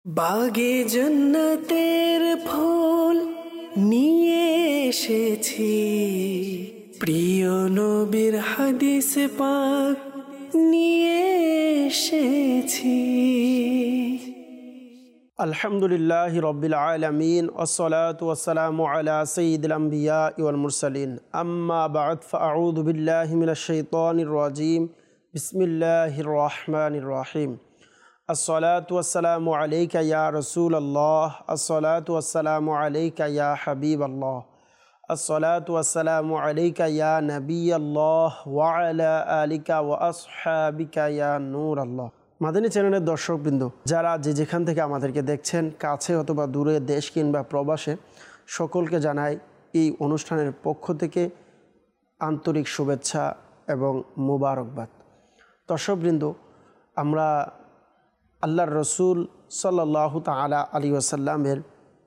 বাগে জন্নতের ফুল নিয়ে এসেছি, প্রিয় নবীর হাদিস পাক নিয়ে এসেছি। আলহামদুলিল্লাহি রাব্বিল আলামিন ওয়াসসালাতু ওয়াসসালামু আলা সাইয়্যিদিল আমবিয়া ওয়াল মুরসালিন, আম্মা বা'দ, ফাআউযু বিল্লাহি মিনাশ শাইতানির রাজীম। বিসমিল্লাহির রহমানির রহিম। আসসালাতু ওয়াসসালামু আলাইকা ইয়া রাসূলাল্লাহ, আসসালাতু ওয়াসসালামু আলাইকা ইয়া হাবিবাল্লাহ, আসসালাতু ওয়াসসালামু আলাইকা ইয়া নাবিয়াল্লাহ ওয়া আলা আলিকা ওয়া আসহাবিকা ইয়া নূরাল্লাহ। মাদানী চ্যানেলের দর্শকবৃন্দ, যারা যেখান থেকে আমাদেরকে দেখছেন, কাছে অথবা দূরে, দেশ কিংবা প্রবাসে, সকলকে জানাই এই অনুষ্ঠানের পক্ষ থেকে আন্তরিক শুভেচ্ছা এবং মুবারকবাদ। দর্শকবৃন্দ, আমরা আল্লাহর রসুল সাল্লাল্লাহু তাআলা আলাইহি ওয়াসাল্লামের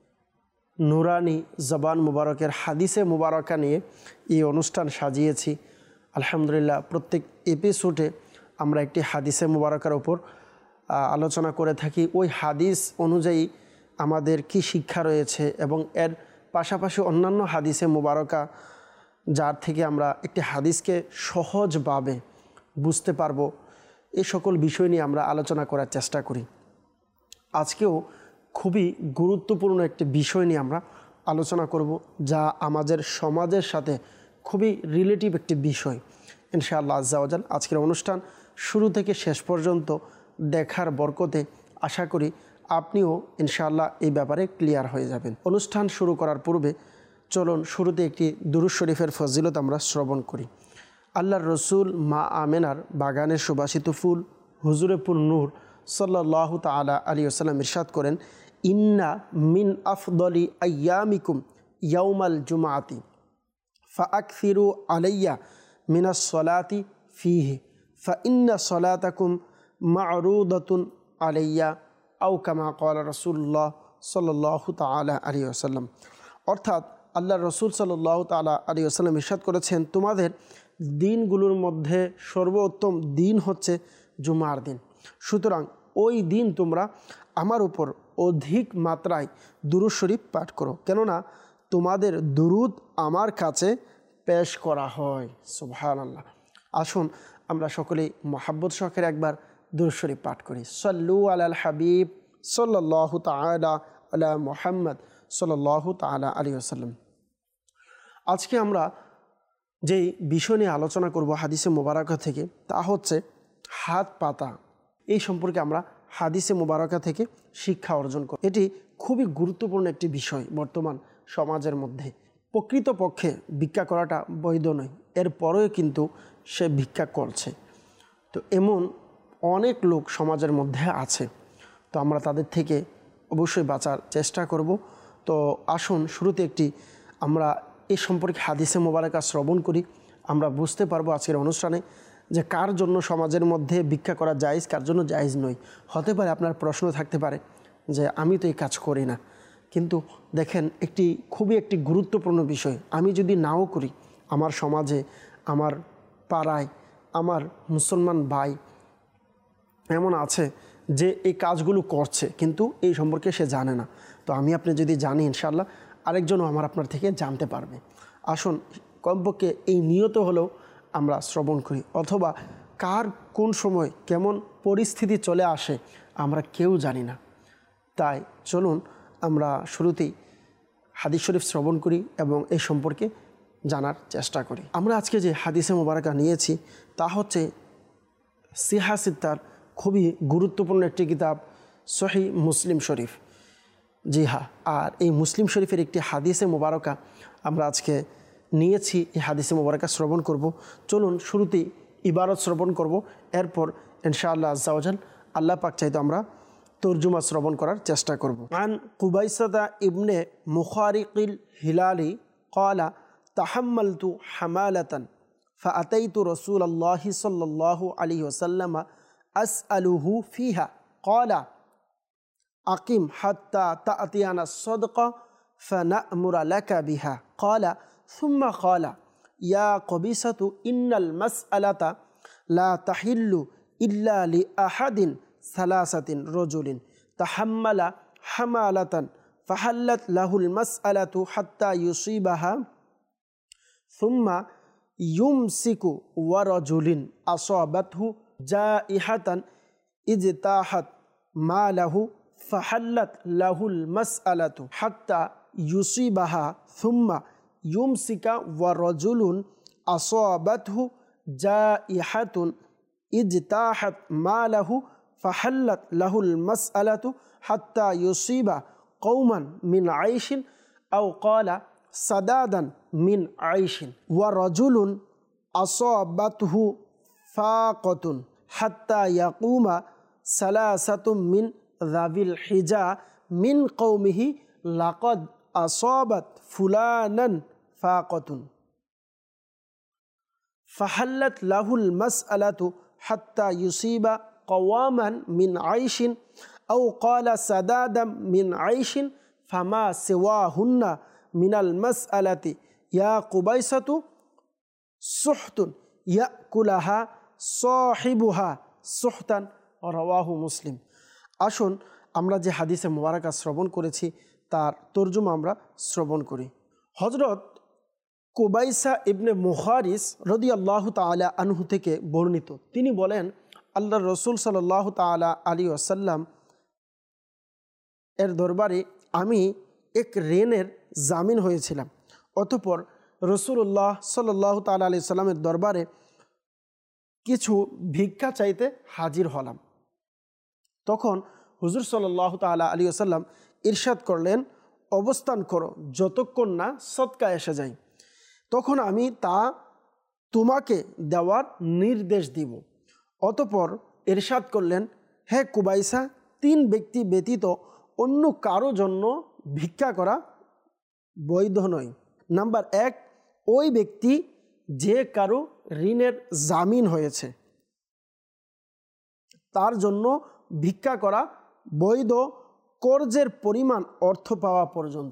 নুরানি জবান মুবারকের হাদিসে মুবারকা নিয়ে এই অনুষ্ঠান সাজিয়েছি। আলহামদুলিল্লাহ, প্রত্যেক এপিসোডে আমরা একটি হাদিসে মুবারকার উপর আলোচনা করে থাকি। ওই হাদিস অনুযায়ী আমাদের কি শিক্ষা রয়েছে এবং এর পাশাপাশি অন্যান্য হাদিসে মুবারকা, যার থেকে আমরা একটি হাদিসকে সহজভাবে বুঝতে পারবো, এই সকল বিষয় নিয়ে আমরা আলোচনা করার চেষ্টা করি। আজকেও খুবই গুরুত্বপূর্ণ একটি বিষয় নিয়ে আমরা আলোচনা করব, যা আমাদের সমাজের সাথে খুবই রিলেটিভ একটি বিষয়। ইনশাআল্লাহ আজ্জা ওয়াজাল আজকের অনুষ্ঠান শুরু থেকে শেষ পর্যন্ত দেখার বরকতে আশা করি আপনিও ইনশাআল্লাহ এই ব্যাপারে ক্লিয়ার হয়ে যাবেন। অনুষ্ঠান শুরু করার পূর্বে চলুন শুরুতে একটি দুরূদ শরীফের ফজিলত আমরা শ্রবণ করি। আল্লাহর রসুল মা আমেনার বাগানের সুবাসিত ফুল হুজুরে পুর নূর সাল্লাল্লাহু তাআলা আলাইহি ওয়াসাল্লাম ইরশাদ করেন, ইন্না মিন আফদলি আইয়ামিকুম ইয়াউমাল জুমআতি ফাআকসিরু আলাইয়া মিনাস সলাতি ফিহি ফাইন্না সলাতাকুম মা'রুদাতুন আলাইয়া আও কামা ক্বালা রাসূলুল্লাহ সাল্লাল্লাহু তাআলা আলাইহি ওয়াসাল্লাম। অর্থাৎ আল্লাহর রসুল সাল্লাল্লাহু তাআলা আলাইহি ওয়াসাল্লাম ইরশাদ করেছেন, তোমাদের দিনগুলোর মধ্যে সর্বোত্তম দিন হচ্ছে জুমার দিন। সুতরাং ওই দিন তোমরা আমার উপর অধিক মাত্রায় দুরূদ শরীফ পাঠ করো, কেননা তোমাদের দুরূদ আমার কাছে পেশ করা হয়। সুবহানাল্লাহ। আসুন আমরা সকলেই মহাব্বত সহকারে একবার দুরূদ শরীফ পাঠ করি। সাল্লু আলাল হাবিব সাল্লাল্লাহু তাআলা আলা মুহাম্মদ সাল্লাল্লাহু তাআলা আলাইহি ওয়াসাল্লাম। আজকে আমরা যেই বিষয় নিয়ে আলোচনা করব হাদিসে মুবারকা থেকে, তা হচ্ছে হাত পাতা। এই সম্পর্কে আমরা হাদিসে মুবারকা থেকে শিক্ষা অর্জন করি। এটি খুবই গুরুত্বপূর্ণ একটি বিষয় বর্তমান সমাজের মধ্যে। প্রকৃতপক্ষে ভিক্ষা করাটা বৈধ নয়, এরপরেও কিন্তু সে ভিক্ষা করছে। তো এমন অনেক লোক সমাজের মধ্যে আছে, তো আমরা তাদের থেকে অবশ্যই বাঁচার চেষ্টা করব। তো আসুন শুরুতে একটি আমরা এই সম্পর্কে হাদিসে মুবারকা শ্রবণ করি। আমরা বুঝতে পারবো আজকের অনুষ্ঠানে যে কার জন্য সমাজের মধ্যে ভিক্ষা করা জায়েজ, কার জন্য জায়েজ নয়। হতে পারে আপনার প্রশ্ন থাকতে পারে যে আমি তো এই কাজ করি না, কিন্তু দেখেন খুবই একটি গুরুত্বপূর্ণ বিষয়। আমি যদি নাও করি, আমার সমাজে, আমার পাড়ায়, আমার মুসলমান ভাই এমন আছে যে এই কাজগুলো করছে, কিন্তু এই সম্পর্কে সে জানে না। তো আমি আপনি যদি জানি, ইনশাআল্লাহ আরেকজনও আপনার থেকে জানতে পারবে। আসুন কমপক্ষে এই নিয়ত হলেও আমরা শ্রবণ করি, অথবা কার কোন সময় কেমন পরিস্থিতি চলে আসে আমরা কেউ জানি না। তাই চলুন আমরা শুরুতেই হাদিস শরীফ শ্রবণ করি এবং এই সম্পর্কে জানার চেষ্টা করি। আমরা আজকে যে হাদিসে মুবারকা নিয়েছি তা হচ্ছে সিহা সিত্তার খুবই গুরুত্বপূর্ণ একটি কিতাব, সহিহ মুসলিম শরীফ। জি হ্যাঁ, আর এই মুসলিম শরীফের একটি হাদিসে মুবারকা আমরা আজকে নিয়েছি। এই হাদিসে মুবারকা শ্রবণ করব। চলুন শুরুতেই ইবারত শ্রবণ করব, এরপর ইনশাআল্লাহ আজ্জা ওয়াজাল আল্লাহ পাক চাইতো আমরা তরজুমা শ্রবণ করার চেষ্টা করব। আন কুবাইসাতা ইবনে মুখারিকিল হিলালি ক্বালা তাহাম্মালতু হামালাতান ফাআতাইতু রাসূলুল্লাহি সাল্লাল্লাহু আলাইহি ওয়াসাল্লাম আসআলুহু ফিহা ক্বালা আকিম হাত্তা তা'তিয়ানা সাদকা ফানা'মুরা লাকা বিহা ক্বালা সুম্মা ক্বালা ইয়া কবিসাতু ইন্নাল মাসআলাতা লা তাহিল্লু ইল্লা লি আহাদিন সালাসাতিন রজুলিন তাহাম্মালা হামালাতান ফাহাল্লাত লাহুল মাসআলাতু হাত্তা ইউসিবাহা সুম্মা ইউমসিকু ওয়া রাজুলিন আসাবাতহু জাইহাতান ইজতাহাত মালাহু ফাহাল্লাত লাহুল মাসআলাতু হাত্তা ইউসিবাহা সুম্মা ইউমসিকা ওয়া রাজুলুন আসাবাতহু জাইহাতুন ইজতাহাত মালাহু ফাহাল্লাত লাহুল মাসআলাতু হাত্তা ইউসিবা কওমান মিন আইশিন আও ক্বালা সাদাদান মিন আইশিন ওয়া রাজুলুন আসাবাতহু ফাকাতুন হাত্তা ইয়াকুমা সালাসাতুম মিন যাবিল হিজা মিন কওমিহি লাকাদ আসাবাত ফুলানান ফাকাতুন ফাহাল্লাত লাহুল মাসআলাতু হাত্তা ইউসিবা কওয়ামান মিন আইশিন আও ক্বালা সাদাদাম মিন আইশিন ফামা সিওয়াহুন্না মিনাল মাসআলাতি ইয়া কুবাইসাতু সুহতুন ইয়াকুলাহা সাহিবুহা সুহতান রাওয়াহু মুসলিম। আসুন আমরা যে হাদিসে মুবারাকা শ্রবণ করেছি তার তর্জমা আমরা শ্রবণ করি। হযরত কুবাইসা ইবনে মুখারিস রাদিয়াল্লাহু তাআলা আনহু থেকে বর্ণিত, তিনি বলেন আল্লাহর রাসূল সাল্লাল্লাহু তাআলা আলাইহি ওয়াসাল্লাম এর দরবারে আমি এক ঋণের জামিন হয়েছিলাম। অতঃপর রাসূলুল্লাহ সাল্লাল্লাহু তাআলা আলাইহি সাল্লামের দরবারে কিছু ভিক্ষা চাইতে হাজির হলাম। তখন হুজুর সাল্লাল্লাহু তাআলা আলাইহি ওয়াসাল্লাম ইরশাদ করলেন, অবস্থান করো যতক্ষণ না সদকা এসে যায়, তখন আমি তা তোমাকে দেওয়ার নির্দেশ দিব। অতঃপর ইরশাদ করলেন, হে কুবাইসা, 3 ব্যক্তি ব্যতীত অন্য কারো জন্য ভিক্ষা করা বৈধ নয়। নাম্বার 1, ওই ব্যক্তি যে কারো ঋণের জামিন হয়েছে তার জন্য ভিক্ষা করা বৈধ কর্জের পরিমাণ অর্থ পাওয়া পর্যন্ত,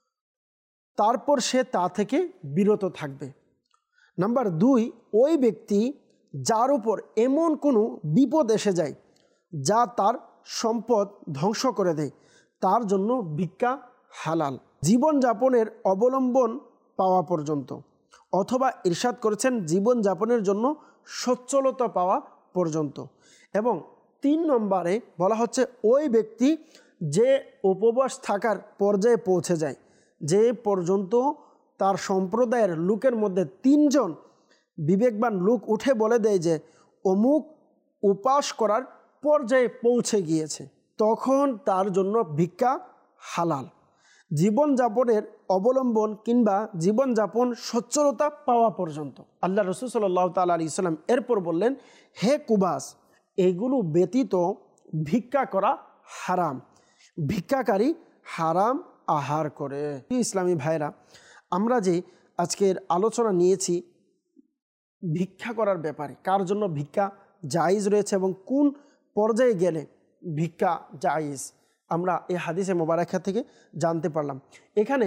তারপর সে তা থেকে বিরত থাকবে। নাম্বার 2, ওই ব্যক্তি যার উপর এমন কোনো বিপদ এসে যায় যা তার সম্পদ ধ্বংস করে দেয়, তার জন্য ভিক্ষা হালাল জীবনযাপনের অবলম্বন পাওয়া পর্যন্ত, অথবা ইরশাদ করেছেন জীবনযাপনের জন্য সচ্ছলতা পাওয়া পর্যন্ত। এবং 3 নম্বরে বলা হচ্ছে ওই ব্যক্তি যে উপবাস থাকার পর্যায়ে পৌঁছে যায়, যে পর্যন্ত তার সম্প্রদায়ের লোকের মধ্যে 3 জন বিবেকবান লোক উঠে বলে দেয় যে অমুক উপাস করার পর্যায়ে পৌঁছে গিয়েছে, তখন তার জন্য ভিক্ষা হালাল জীবনযাপনের অবলম্বন কিংবা জীবনযাপন সচ্ছলতা পাওয়া পর্যন্ত। আল্লাহ রাসূল সাল্লাল্লাহু তাআলা আলাইহি সাল্লাম এরপর বললেন, হে কুবাস, এগুলো ব্যতীত ভিক্ষা করা হারাম, ভিক্ষাকারী হারাম আহার করে। ইসলামী ভাইরা, আমরা যে আজকের আলোচনা নিয়েছি ভিক্ষা করার ব্যাপারে, কার জন্য ভিক্ষা জায়েজ রয়েছে এবং কোন পর্যায়ে গেলে ভিক্ষা জায়েজ, আমরা এই হাদিসে মোবারকা থেকে জানতে পারলাম। এখানে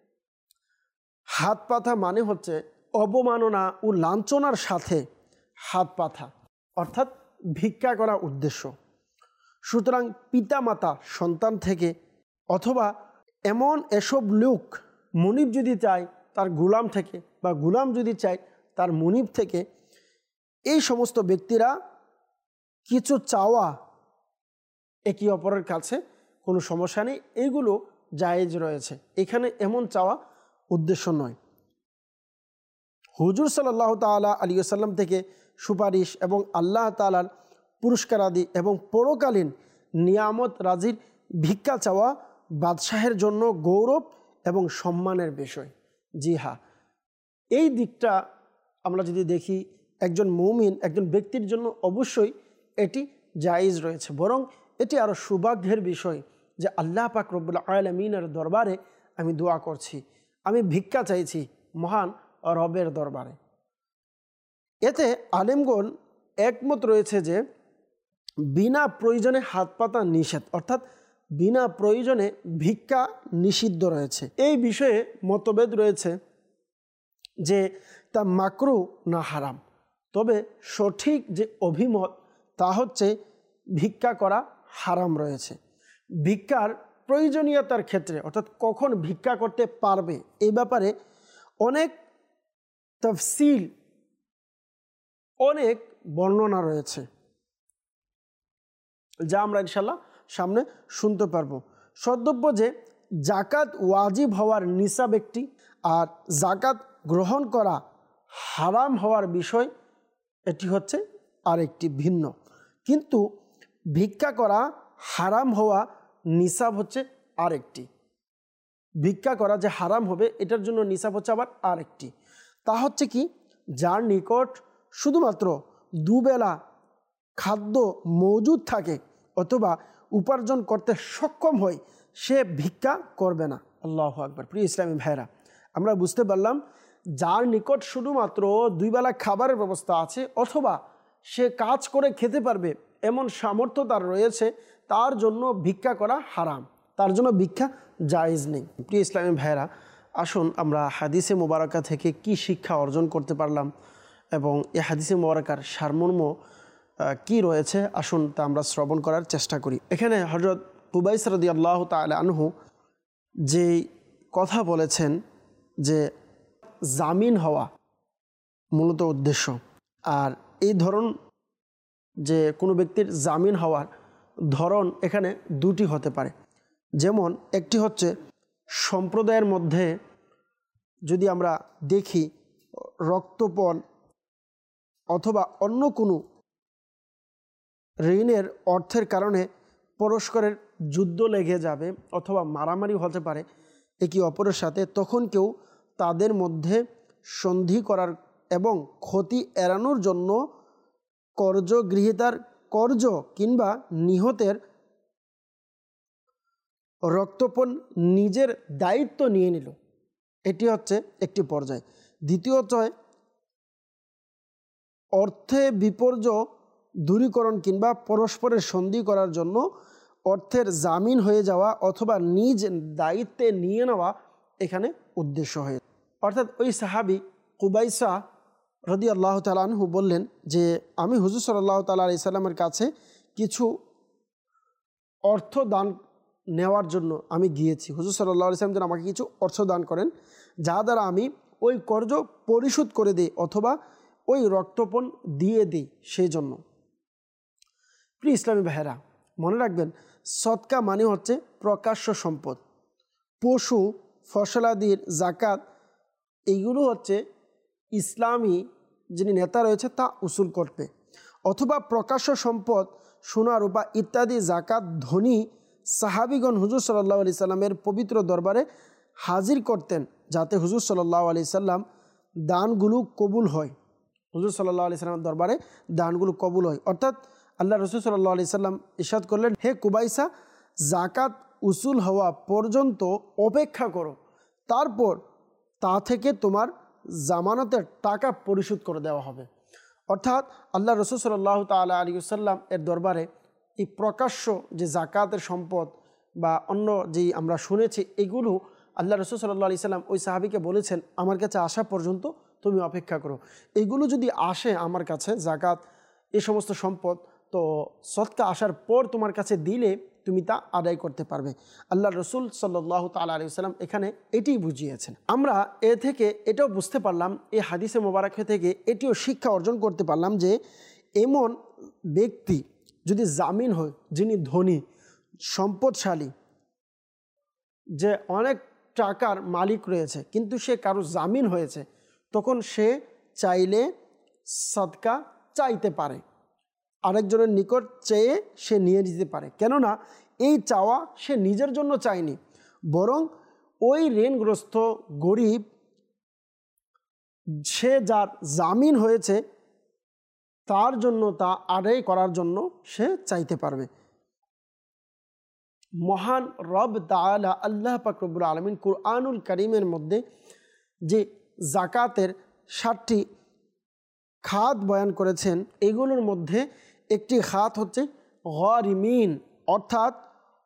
হাত পাথা মানে হচ্ছে অবমাননা ও লাঞ্ছনার সাথে হাত পাথা, অর্থাৎ ভিক্ষা করা উদ্দেশ্য। সুতরাং পিতামাতা সন্তান থেকে অথবা এসব লোক মুনিব যদি চায় তার গোলাম থেকে, বা গোলাম যদি চায় তার মুনিব থেকে, এই সমস্ত ব্যক্তিরা কিছু চাওয়া একে অপরের কাছে কোনো সমস্যা নেই, এইগুলো জায়েজ রয়েছে। এখানে এমন চাওয়া উদ্দেশ্য নয়। হুজুর সাল্লাল্লাহু তাআলা আলাইহি ওয়াসাল্লাম থেকে সুপারিশ এবং আল্লাহ তাআলার পুরস্কার আদি এবং পরকালীন নিয়ামত রাজির ভিক্ষা চাওয়া বাদশাহের জন্য গৌরব এবং সম্মানের বিষয়। জি হ্যাঁ, এই দিকটা আমরা যদি দেখি একজন মুমিন, একজন ব্যক্তির জন্য অবশ্যই এটি জায়েজ রয়েছে, বরং এটি আরও সৌভাগ্যের বিষয় যে আল্লাহ পাক রব্বুল আলামিনের দরবারে আমি দোয়া করছি, আমি ভিক্ষা চাইছি মহান রবের দরবারে। এতে আলেমগণ একমত রয়েছে যে বিনা প্রয়োজনে হাত পাতা নিষেধ, অর্থাৎ বিনা প্রয়োজনে ভিক্ষা নিষিদ্ধ রয়েছে। এই বিষয়ে মতভেদ রয়েছে যে তা মাকরু না হারাম, তবে সঠিক যে অভিমত তা হচ্ছে ভিক্ষা করা হারাম রয়েছে। ভিক্ষার প্রয়োজনীয়তার ক্ষেত্রে অর্থাৎ কখন ভিক্ষা করতে পারবে এই ব্যাপারে অনেক তাফসীল, অনেক বর্ণনা রয়েছে, যা আমরা ইনশাল্লাহ সামনে শুনতে পারবো। সদ্যব্য যে জাকাত ওয়াজিব হওয়ার নিসাব একটি, আর জাকাত গ্রহণ করা হারাম হওয়ার বিষয় এটি হচ্ছে আরেকটি ভিন্ন। কিন্তু ভিক্ষা করা হারাম হওয়া নিসাব হচ্ছে আরেকটি। ভিক্ষা করা যে হারাম হবে এটার জন্য নিসাব হচ্ছে আবার আরেকটি। তা হচ্ছে কি, যার নিকট শুধুমাত্র দুবেলা খাদ্য মজুদ থাকে অথবা উপার্জন করতে সক্ষম হয়, সে ভিক্ষা করবে না। আল্লাহু আকবার। প্রিয় ইসলামী ভাইরা, আমরা বুঝতে পারলাম যার নিকট শুধুমাত্র দুই বেলা খাবারের ব্যবস্থা আছে অথবা সে কাজ করে খেতে পারবে এমন সামর্থ্য তার রয়েছে, তার জন্য ভিক্ষা করা হারাম, তার জন্য ভিক্ষা জায়েজ নেই। প্রিয় ইসলামী ভাইরা, আসুন আমরা হাদিসে মোবারকা থেকে কি শিক্ষা অর্জন করতে পারলাম এবং এই হাদিসে মোবারকার সারমর্ম কি রয়েছে, আসুন তা আমরা শ্রবণ করার চেষ্টা করি। এখানে হযরত কুবাইস রাদিয়াল্লাহু তাআলা আনহু যে কথা বলেছেন যে জামিন হওয়া মূলত উদ্দেশ্য, আর এই ধরন যে কোনো ব্যক্তির জামিন হওয়ার ধরন এখানে দুটি হতে পারে। যেমন একটি হচ্ছে সম্প্রদায়ের মধ্যে যদি আমরা দেখি রক্তপণ অথবা অন্য কোনো ঋণের অর্থের কারণে পরস্পরের যুদ্ধ লেগে যাবে অথবা মারামারি হতে পারে একে অপরের সাথে, তখন কেউ তাদের মধ্যে সন্ধি করার এবং ক্ষতি এড়ানোর জন্য কর্যগৃহীতার কর্য কিংবা নিহতের রক্তপণ নিজের দায়িত্ব নিয়ে নিল, এটি হচ্ছে একটি পর্যায়। দ্বিতীয়ত অর্থে বিপর্যয় দূরীকরণ কিংবা পরস্পরের সন্ধি করার জন্য অর্থের জামিন হয়ে যাওয়া অথবা নিজ দায়িত্বে নিয়ে নেওয়া এখানে উদ্দেশ্য হয়ে। অর্থাৎ ওই সাহাবী কুবাইসা রাদিয়াল্লাহু তাআলা আনহু বললেন যে আমি হুজুর সাল্লাল্লাহু তাআলা আলাইহি সাল্লামের কাছে কিছু অর্থ দান নেওয়ার জন্য আমি গিয়েছি। হুজুর সাল্লাল্লাহু আলাইহি সাল্লাম যেন আমাকে কিছু অর্থ দান করেন, যা দ্বারা আমি ওই কর্জ পরিশোধ করে দিই অথবা ওই রক্তপণ দিয়ে দিই, সেই জন্য। প্রিয় ইসলামী ভাইরা, মনে রাখবেন সদকা মানে হচ্ছে প্রকাশ্য সম্পদ। পশু ফসলাদির জাকাত এইগুলো হচ্ছে ইসলামী যিনি নেতা রয়েছে তা উসুল করবে, অথবা প্রকাশ্য সম্পদ সোনা রূপা ইত্যাদি জাকাত ধনী সাহাবিগণ হুজুর সাল্লাল্লাহু আলাইহি সাল্লামের পবিত্র দরবারে হাজির করতেন, যাতে হুজুর সাল্লাল্লাহু আলাইহি সাল্লাম দানগুলো কবুল হয়। হুজুর সাল্লাল্লাহু আলাইহি সাল্লামের দরবারে দানগুলো কবুল হয়। অর্থাৎ আল্লাহ রাসূল সাল্লাল্লাহু আলাইহি সাল্লাম ইরশাদ করলেন, হে কুবাইসা, জাকাত উসুল হওয়া পর্যন্ত অপেক্ষা করো, তারপর তা থেকে তোমার জামানতের টাকা পরিশোধ করে দেওয়া হবে। অর্থাৎ আল্লাহ রাসূল সাল্লাল্লাহু তাআলা আলাইহি ওয়াসাল্লাম এর দরবারে এই প্রকাশ্য যে জাকাতের সম্পদ বা অন্য যেই আমরা শুনেছি এগুলো আল্লাহ রাসূল সাল্লাল্লাহু আলাইহি সাল্লাম ওই সাহাবীকে বলেছেন, আমার কাছে আসা পর্যন্ত তুমি অপেক্ষা করো। এইগুলো যদি আসে আমার কাছে, জাকাত এই সমস্ত সম্পদ, তো সদকা আসার পর তোমার কাছে দিলে তুমি তা আদায় করতে পারবে। আল্লাহ রসুল সাল্লাল্লাহু তাআলা আলাইহি ওয়াসাল্লাম এখানে এটিই বুঝিয়েছেন। আমরা এ থেকে এটাও বুঝতে পারলাম, এই হাদিসে মোবারক থেকে এটিও শিক্ষা অর্জন করতে পারলাম যে এমন ব্যক্তি যদি জামিন হয়, যিনি ধনী সম্পদশালী, যে অনেক টাকার মালিক রয়েছে, কিন্তু সে কারো জামিন হয়েছে, তখন সে চাইলে সদকা চাইতে পারে, আরেকজনের নিকট চেয়ে সে নিয়ে নিতে পারে। কেননা এই চাওয়া সে নিজের জন্য চায়নি, বরং ওই ঋণগ্রস্ত গরিব সে যার জামিন হয়েছে তার জন্য, তা আদায় করার জন্য সে চাইতে পারবে। মহান রব তাআলা আল্লাহ পাক রব্বুল আলামিন কুরআনুল কারীমের মধ্যে যে জাকাতের 7টি খাত বয়ান করেছেন, এগুলোর মধ্যে একটি খাত হচ্ছে গারিমিন, অর্থাৎ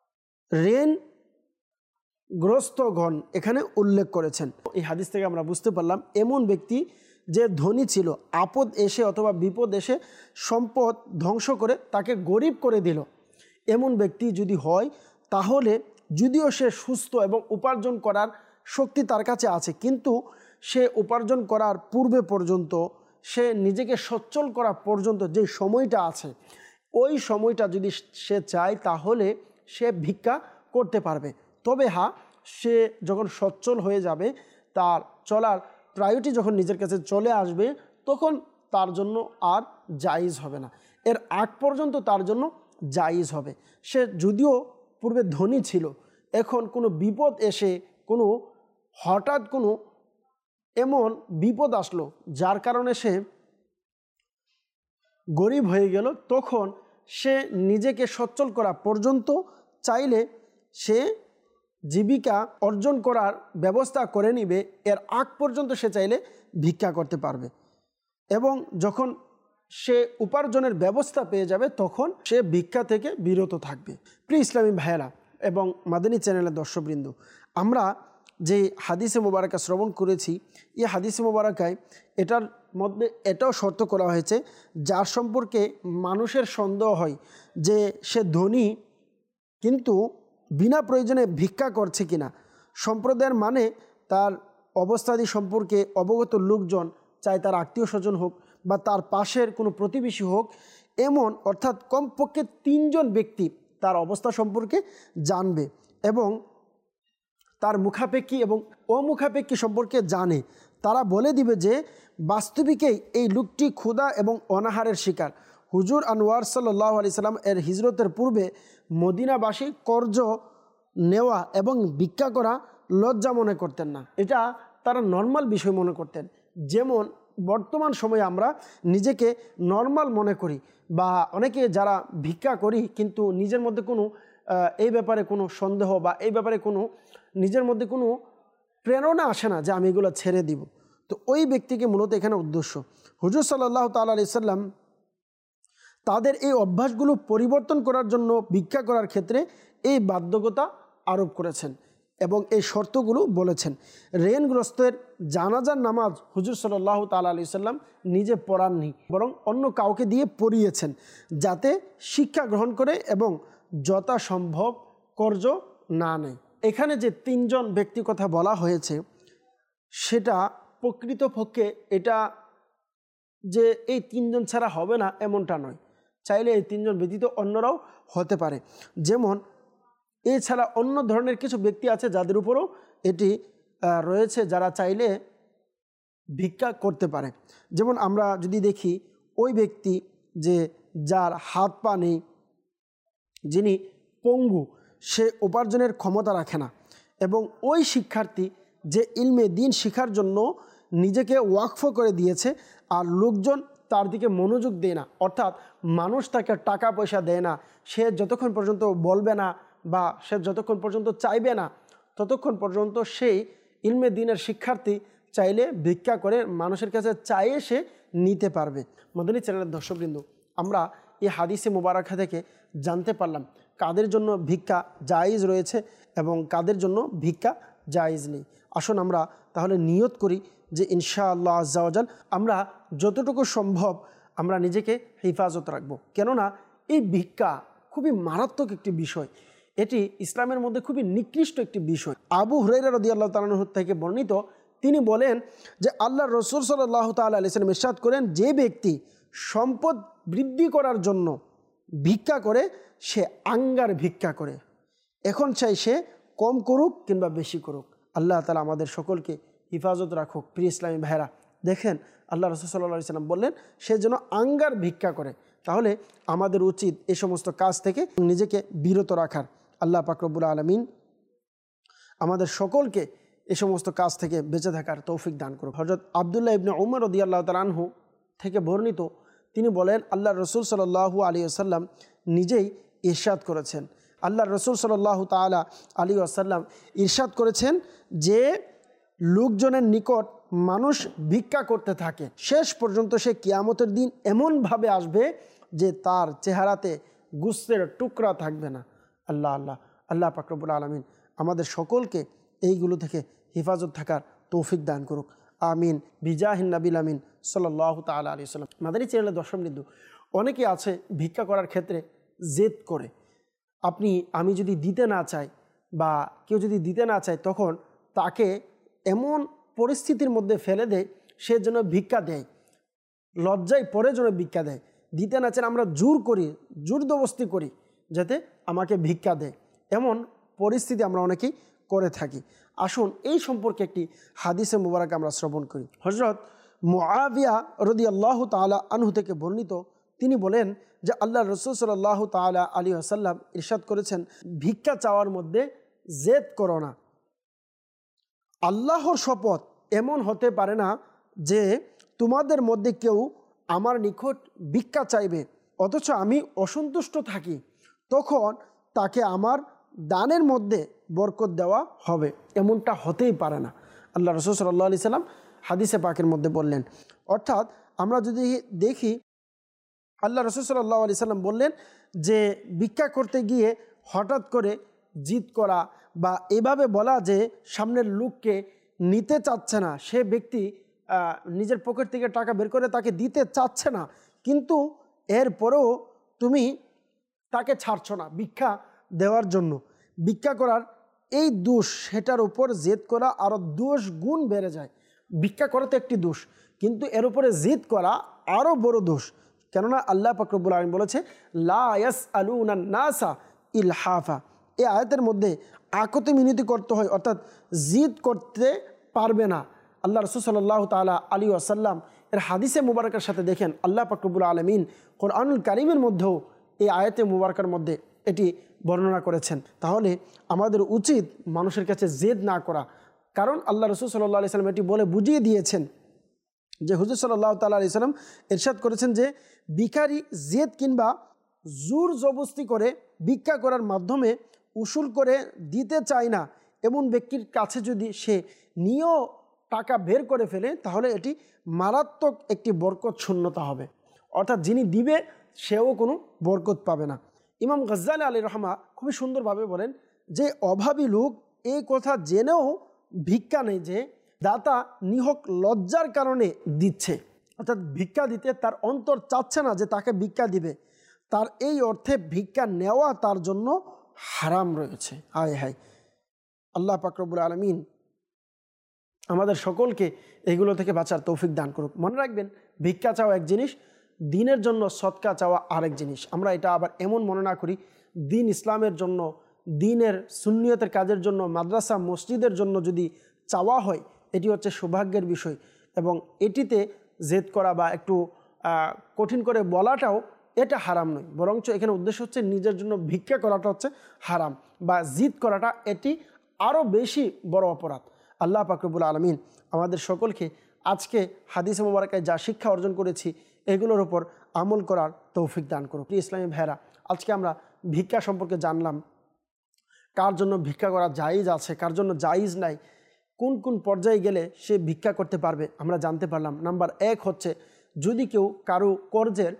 ঋণগ্রস্তগণ এখানে উল্লেখ করেছেন। এই হাদিস থেকে আমরা বুঝতে পারলাম এমন ব্যক্তি যে ধনী ছিল, আপদ এসে অথবা বিপদ এসে সম্পদ ধ্বংস করে তাকে গরিব করে দিল, এমন ব্যক্তি যদি হয় তাহলে যদিও সে সুস্থ এবং উপার্জন করার শক্তি তার কাছে আছে, কিন্তু সে উপার্জন করার পূর্বে পর্যন্ত, সে নিজেকে সচ্ছল করা পর্যন্ত যে সময়টা আছে, ওই সময়টা যদি সে চায় তাহলে সে ভিক্ষা করতে পারবে। তবে হ্যাঁ, সে যখন সচ্ছল হয়ে যাবে, তার চলার প্রায়োরিটি যখন নিজের কাছে চলে আসবে, তখন তার জন্য আর জায়েজ হবে না। এর আগ পর্যন্ত তার জন্য জায়েজ হবে। সে যদিও পূর্বে ধনী ছিল, এখন কোনো বিপদ এসে, কোনো হঠাৎ কোনো এমন বিপদ আসলো যার কারণে সে গরিব হয়ে গেল, তখন সে নিজেকে সচ্ছল করা পর্যন্ত চাইলে সে জীবিকা অর্জন করার ব্যবস্থা করে নিবে। এর আগ পর্যন্ত সে চাইলে ভিক্ষা করতে পারবে, এবং যখন সে উপার্জনের ব্যবস্থা পেয়ে যাবে তখন সে ভিক্ষা থেকে বিরত থাকবে। প্রিয় ইসলামী ভাইয়েরা এবং মাদানী চ্যানেলের দর্শকবৃন্দ, আমরা যে হাদিসে মোবারকা শ্রবণ করেছি, এই হাদিসে মোবারকায় এটার মধ্যে এটাও শর্ত করা হয়েছে, যার সম্পর্কে মানুষের সন্দেহ হয় যে সে ধনী কিন্তু বিনা প্রয়োজনে ভিক্ষা করছে কিনা, সম্প্রদায়ের মানে তার অবস্থাদি সম্পর্কে অবগত লোকজন, চাই তার আত্মীয় স্বজন হোক বা তার পাশের কোনো প্রতিবেশী হোক, এমন অর্থাৎ কমপক্ষে 3 জন ব্যক্তি তার অবস্থা সম্পর্কে জানবে এবং তার মুখাপেক্ষী এবং অমুখাপেক্ষী সম্পর্কে জানে। তারা বলে দিবে যে বাস্তবিকেই এই লোকটি ক্ষুধা এবং অনাহারের শিকার। হুজুর আনোয়ার সাল্লাল্লাহু আলাইহি সাল্লাম এর হিজরতের পূর্বে মদিনাবাসী কর্জ নেওয়া এবং ভিক্ষা করা লজ্জা মনে করতেন না, এটা তারা নর্মাল বিষয় মনে করতেন। যেমন বর্তমান সময়ে আমরা নিজেকে নর্মাল মনে করি, বা অনেকে যারা ভিক্ষা করি কিন্তু নিজের মধ্যে কোনো এই ব্যাপারে কোনো সন্দেহ বা এই ব্যাপারে কোনো নিজের মধ্যে কোনো প্রেরণা আসে না যে আমি এগুলো ছেড়ে দিব, তো ওই ব্যক্তিকে মূলত এখানে উদ্দেশ্য। হুজুর সাল্লাল্লাহু তাআলা আলাইহি সাল্লাম তাদের এই অভ্যাসগুলো পরিবর্তন করার জন্য ভিক্ষা করার ক্ষেত্রে এই বাধ্যকতা আরোপ করেছেন এবং এই শর্তগুলো বলেছেন। ঋণগ্রস্তের জানাজার নামাজ হুজুর সাল্লাল্লাহু তাআলা আলাইহি সাল্লাম নিজে পড়াননি, বরং অন্য কাউকে দিয়ে পড়িয়েছেন, যাতে শিক্ষা গ্রহণ করে এবং যথাসম্ভব কর্জ না নেয়। এখানে যে 3 জন ব্যক্তি কথা বলা হয়েছে, সেটা প্রকৃতপক্ষে এটা যে এই 3 জন ছাড়া হবে না এমনটা নয়, চাইলে এই 3 জন ব্যতীত অন্যরাও হতে পারে। যেমন এছাড়া অন্য ধরনের কিছু ব্যক্তি আছে যাদের উপরও এটি রয়েছে, যারা চাইলে ভিক্ষা করতে পারে। যেমন আমরা যদি দেখি, ওই ব্যক্তি যে যার হাত পা নেই, যিনি পঙ্গু, সে উপার্জনের ক্ষমতা রাখে না, এবং ওই শিক্ষার্থী যে ইলমে দিন শিখার জন্য নিজেকে ওয়াকফ করে দিয়েছে, আর লোকজন তার দিকে মনোযোগ দেয় না, অর্থাৎ মানুষ তাকে টাকা পয়সা দেয় না, সে যতক্ষণ পর্যন্ত বলবে না বা সে যতক্ষণ পর্যন্ত চাইবে না, ততক্ষণ পর্যন্ত সেই ইলমে দিনের শিক্ষার্থী চাইলে ভিক্ষা করে মানুষের কাছে চাইয়ে সে নিতে পারবে। মাদানী চ্যানেলের দর্শকবৃন্দ, আমরা এই হাদিসে মুবারাকা থেকে জানতে পারলাম কাদের জন্য ভিক্ষা জায়েজ রয়েছে এবং কাদের জন্য ভিক্ষা জায়েজ নেই। আসুন আমরা তাহলে নিয়ত করি যে ইনশাআল্লাহ আজ্জা ওয়াজাল আমরা যতটুকু সম্ভব আমরা নিজেকে হেফাজত রাখবো, কেননা এই ভিক্ষা খুবই মারাত্মক একটি বিষয়, এটি ইসলামের মধ্যে খুবই নিকৃষ্ট একটি বিষয়। আবু হুরায়রা রাদিয়াল্লাহু তাআলা আনহু থেকে বর্ণিত, তিনি বলেন যে আল্লাহর রাসূল সাল্লাল্লাহু তাআলা আলাইহি ওয়াসাল্লাম ইরশাদ করেন, যে ব্যক্তি সম্পদ বৃদ্ধি করার জন্য ভিক্ষা করে সে আঙ্গার ভিক্ষা করে। এখন চাই সে কম করুক কিংবা বেশি করুক। আল্লাহ তাআলা আমাদের সকলকে হিফাজত রাখুক। প্রিয় ইসলামী ভাইরা, দেখেন আল্লাহ রাসূল সাল্লাল্লাহু আলাইহি ওয়াসাল্লাম বললেন সে যেন আঙ্গার ভিক্ষা করে। তাহলে আমাদের উচিত এই সমস্ত কাজ থেকে নিজেকে বিরত রাখার। আল্লাহ পাক রব্বুল আলামিন আমাদের সকলকে এই সমস্ত কাজ থেকে বেঁচে থাকার তৌফিক দান করুক। হযরত আব্দুল্লাহ ইবনে উমর রাদিয়াল্লাহু তাআলা আনহু থেকে বর্ণিত, তিনি বলেন আল্লাহ রসুল সাল্লাল্লাহু আলাইহি ওয়াসাল্লাম নিজেই ইরশাদ করেছেন, আল্লাহ রসুল সাল্লাল্লাহু তাআলা আলাইহি ওয়াসাল্লাম ইরশাদ করেছেন যে লোকজনের নিকট মানুষ ভিক্ষা করতে থাকে, শেষ পর্যন্ত সে কিয়ামতের দিন এমনভাবে আসবে যে তার চেহারাতে গোশতের টুকরা থাকবে না। আল্লাহ আল্লাহ আল্লাহ পাক রব্বুল আলামিন আমাদের সকলকে এইগুলো থেকে হেফাজত থাকার তৌফিক দান করুক। আমিন বিজাহিন নবিল আমিন সাল্লাল্লাহু তাআলা আলাইহি ওয়াসাল্লাম। মাদানী চ্যানেলের দর্শকবৃন্দ, অনেকে আছে ভিক্ষা করার ক্ষেত্রে জেদ করে, আমি যদি দিতে না চাই বা কেউ যদি দিতে না চায়, তখন তাকে এমন পরিস্থিতির মধ্যে ফেলে দেয় সে যেন ভিক্ষা দেয়, লজ্জায় পড়ে যেন ভিক্ষা দেয়। দিতে না চান আমরা জোর জবরদস্তি করি যাতে আমাকে ভিক্ষা দেয়, এমন পরিস্থিতি আমরা অনেকেই করে থাকি। আসুন এই সম্পর্কে একটি হাদিসে মুবারক আমরা শ্রবণ করি। হযরত মুআবিয়া রাদিয়াল্লাহু তাআলা আনহু থেকে বর্ণিত, তিনি বলেন যে আল্লাহ রাসূল সাল্লাল্লাহু তাআলা আলাইহি ওয়াসাল্লাম ইরশাদ করেছেন, ভিক্ষা চাওয়ার মধ্যে জেদ করো না। আল্লাহর শপথ, এমন হতে পারে না যে তোমাদের মধ্যে কেউ আমার নিকট ভিক্ষা চাইবে অথচ আমি অসন্তুষ্ট থাকি, তখন তাকে আমার দানের মধ্যে বরকত দেওয়া হবে। এমনটা হতেই পারে না, আল্লাহ রাসূল সাল্লাল্লাহু আলাইহি সাল্লাম হাদিসে পাকের মধ্যে বললেন। অর্থাৎ আমরা যদি দেখি, আল্লাহ রাসূল সাল্লাল্লাহু আলাইহি সাল্লাম বললেন যে ভিক্ষা করতে গিয়ে হঠাৎ করে জিদ করা বা এভাবে বলা যে সামনের লোককে নিতে চাচ্ছে না, সে ব্যক্তি নিজের পকেট থেকে টাকা বের করে তাকে দিতে চাচ্ছে না, কিন্তু এরপরেও তুমি তাকে ছাড়ছো না ভিক্ষা দেওয়ার জন্য। ভিক্ষা করার এই দোষ, সেটার উপর জেদ করা আরও 10 গুণ বেড়ে যায়। ভিক্ষা করা তো একটি দোষ, কিন্তু এর উপরে জেদ করা আরও বড় দোষ। কেননা আল্লাহ পাক রব্বুল আলামিন বলেছে, লা ইয়াসআলুনান নাসা ইলহাফা। এই আয়াতের মধ্যে আকতে মিনতি করতে হয়, অর্থাৎ জিদ করতে পারবে না। আল্লাহ রাসূল সাল্লাল্লাহু তাআলা আলাইহি ওয়াসাল্লাম এর হাদিসে মুবারকের সাথে দেখেন আল্লাহ পাক রব্বুল আলামিন কোরআনুল কারীমের মধ্যেও এই আয়াতে মুবারকের মধ্যে এটি বর্ণনা করেছেন। তাহলে আমাদের উচিত মানুষের কাছে জেদ না করা, কারণ আল্লাহ রাসূল সাল্লাল্লাহু আলাইহি সাল্লাম এটি বলে বুঝিয়ে দিয়েছেন যে হুজুর সাল্লাল্লাহু তাআলা আলাইহি সাল্লাম ইরশাদ করেছেন যে ভিখারি জেদ কিংবা জোর জবরদস্তি করে ভিক্ষা করার মাধ্যমে উসুল করে দিতে চায় না, এমন ব্যক্তির কাছে যদি সে নিয়েও টাকা বের করে ফেলে, তাহলে এটি মারাত্মক একটি বরকত শূন্যতা হবে। অর্থাৎ যিনি দিবে সেও কোনো বরকত পাবে না। ইমাম গজ্জালী আলাইহির রহমা খুবই সুন্দরভাবে বলেন যে অভাবী লোক এই কথা জেনেও ভিক্ষা নেই যে দাতা নিহক লজ্জার কারণে দিচ্ছে, অর্থাৎ ভিক্ষা দিতে তার অন্তর চাচ্ছে না যে তাকে ভিক্ষা দিবে, তার এই অর্থে ভিক্ষা নেওয়া তার জন্য হারাম রয়েছে। হায় হায়, আল্লাহ পাক রব্বুল আলামিন আমাদের সকলকে এগুলো থেকে বাঁচার তৌফিক দান করুক। মনে রাখবেন, ভিক্ষা চাওয়া এক জিনিস, দিনের জন্য সদকা চাওয়া আরেক জিনিস। আমরা এটা আবার এমন মনে না করি দিন ইসলামের জন্য, দিনের সুন্নিয়তের কাজের জন্য, মাদ্রাসা মসজিদের জন্য যদি চাওয়া হয় এটি হচ্ছে সৌভাগ্যের বিষয়, এবং এটিতে জেদ করা বা একটু কঠিন করে বলাটাও এটা হারাম নয়, বরঞ্চ এখানে উদ্দেশ্য হচ্ছে নিজের জন্য ভিক্ষা করাটা হচ্ছে হারাম, বা জিদ করাটা এটি আরও বেশি বড় অপরাধ। আল্লাহ পাক রব্বুল আলামিন আমাদের সকলকে আজকে হাদিসে মুবারকায় যা শিক্ষা অর্জন করেছি এগুলোর উপর আমল করার তৌফিক দান করুক। ইসলামী ভাইরা, আজকে আমরা ভিক্ষা সম্পর্কে জানলাম, কার জন্য ভিক্ষা করা জায়েজ আছে, কার জন্য জায়েজ নাই, কোন কোন পর্যায়ে গেলে সে ভিক্ষা করতে পারবে আমরা জানতে পারলাম। নাম্বার 1 হচ্ছে, যদি কেউ কারো কর্জের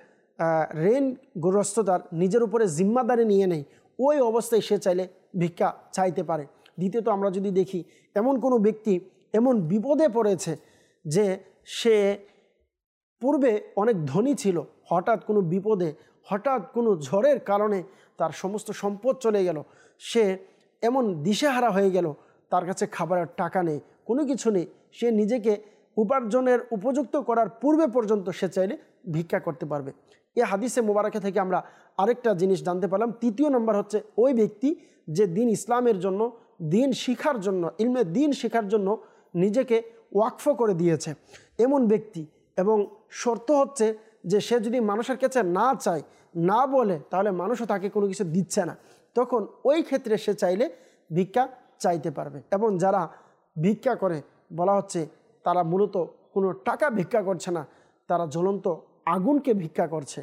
ঋণগ্রস্ততার নিজের উপরে জিম্মাদারি নিয়ে নেয়, ওই অবস্থায় সে চাইলে ভিক্ষা চাইতে পারে। দ্বিতীয়ত, আমরা যদি দেখি এমন কোনো ব্যক্তি এমন বিপদে পড়েছে যে সে পূর্বে অনেক ধনী ছিল, হঠাৎ কোনো বিপদে, হঠাৎ কোনো ঝড়ের কারণে তার সমস্ত সম্পদ চলে গেল, সে এমন দিশেহারা হয়ে গেল, তার কাছে খাবারের টাকা নেই, কোনো কিছু নেই, সে নিজেকে উপার্জনের উপযুক্ত করার পূর্বে পর্যন্ত সে চাইলে ভিক্ষা করতে পারবে। এই হাদিসে মুবারকা থেকে আমরা আরেকটা জিনিস জানতে পারলাম। তৃতীয় নম্বর হচ্ছে, ওই ব্যক্তি যে দিন ইসলামের জন্য, দিন শিখার জন্য, ইলমে দিন শেখার জন্য নিজেকে ওয়াকফ করে দিয়েছে এমন ব্যক্তি, এবং শর্ত হচ্ছে যে সে যদি মানুষের কাছে না চায়, না বলে, তাহলে মানুষও তাকে কোনো কিছু দিচ্ছে না, তখন ওই ক্ষেত্রে সে চাইলে ভিক্ষা চাইতে পারবে। এবং যারা ভিক্ষা করে বলা হচ্ছে তারা মূলত কোনো টাকা ভিক্ষা করছে না, তারা জ্বলন্ত আগুনকে ভিক্ষা করছে।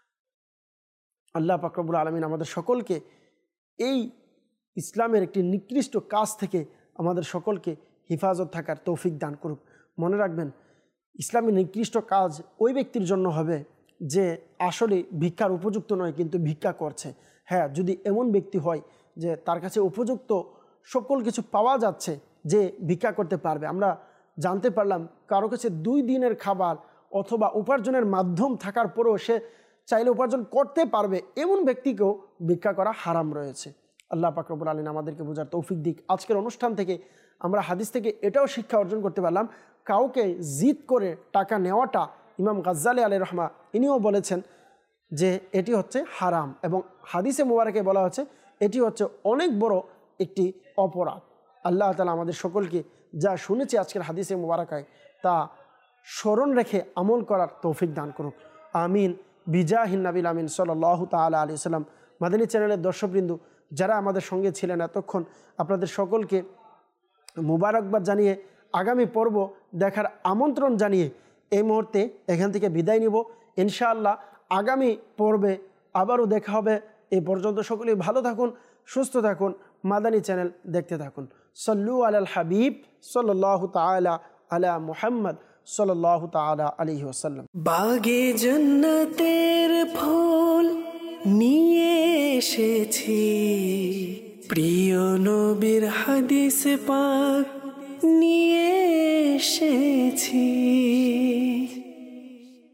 আল্লাহ পাক রব্বুল আলামিন আমাদের সকলকে এই ইসলামের একটি নিকৃষ্ট কাজ থেকে আমাদের সকলকে হেফাজত থাকার তৌফিক দান করুক। মনে রাখবেন, ইসলামের নিকৃষ্ট কাজ ওই ব্যক্তির জন্য হবে যে আসলে ভিক্ষার উপযুক্ত নয় কিন্তু ভিক্ষা করছে। হ্যাঁ, যদি এমন ব্যক্তি হয় যে তার কাছে উপযুক্ত সকল কিছু পাওয়া যাচ্ছে যে ভিক্ষা করতে পারবে। আমরা জানতে পারলাম কারো কাছে 2 দিনের খাবার অথবা উপার্জনের মাধ্যম থাকার পরেও সে চাইলে উপার্জন করতে পারবে এমন ব্যক্তিকেও ভিক্ষা করা হারাম রয়েছে। আল্লাহ পাক রব্বুল আলামিন আমাদেরকে বোঝার তৌফিক দিক। আজকের অনুষ্ঠান থেকে আমরা হাদিস থেকে এটাও শিক্ষা অর্জন করতে পারলাম, কাউকে জিদ করে টাকা নেওয়াটা, ইমাম গাজ্জালি আলাইহির রহমা ইনিও বলেছেন যে এটি হচ্ছে হারাম, এবং হাদিসে মুবারকে বলা হচ্ছে এটি হচ্ছে অনেক বড় একটি অপরাধ। আল্লাহ তাআলা আমাদের সকলকে যা শুনেছি আজকের হাদিসে মুবারকায় তা স্মরণ রেখে আমল করার তৌফিক দান করুক, আমিন। বিজাহিন নবীল আমিন সাল্লাল্লাহু তাআলা আলাইহি ওয়াসাল্লাম। মাদানী চ্যানেলের দর্শকবৃন্দ যারা আমাদের সঙ্গে ছিলেন এতক্ষণ, আপনাদের সকলকে মুবারকবাদ জানিয়ে আগামী পর্ব দেখার আমন্ত্রণ জানিয়ে এই মুহূর্তে এখান থেকে বিদায় নিব। ইনশাআল্লাহ আগামী পর্বে আবারও দেখা হবে। এই পর্যন্ত সকলেই ভালো থাকুন, সুস্থ থাকুন, মাদানী চ্যানেল দেখতে থাকুন। সল্লু আলাল হাবিব সাল্লাল্লাহু তাআলা আলা মুহাম্মদ সাল্লাল্লাহু তাআলা আলাইহি ওয়াসাল্লাম। বাগে জান্নাতের ফুল নিয়ে এসেছি, প্রিয় নবীর হাদিস পাক নিয়ে এসেছি।